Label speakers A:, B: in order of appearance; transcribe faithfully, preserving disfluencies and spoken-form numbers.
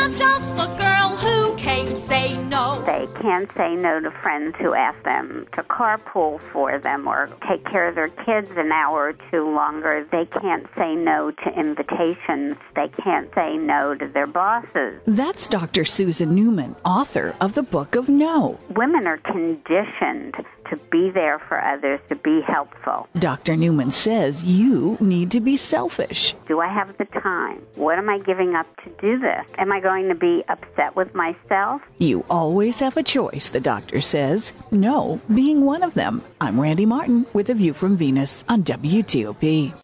A: I'm just a girl who can't say no.
B: They can't say no to friends who ask them to carpool for them or take care of their kids an hour or two longer. They can't say no to invitations. They can't say no to their bosses.
C: That's Doctor Susan Newman, author of the Book of No.
B: Women are conditioned to be there for others, to be helpful.
C: Doctor Newman says you need to be selfish.
B: Do I have the time? What am I giving up to do this? Am I going to be upset with myself?
C: You always have a choice, the doctor says. No being one of them. I'm Randy Martin with A View from Venus on W T O P.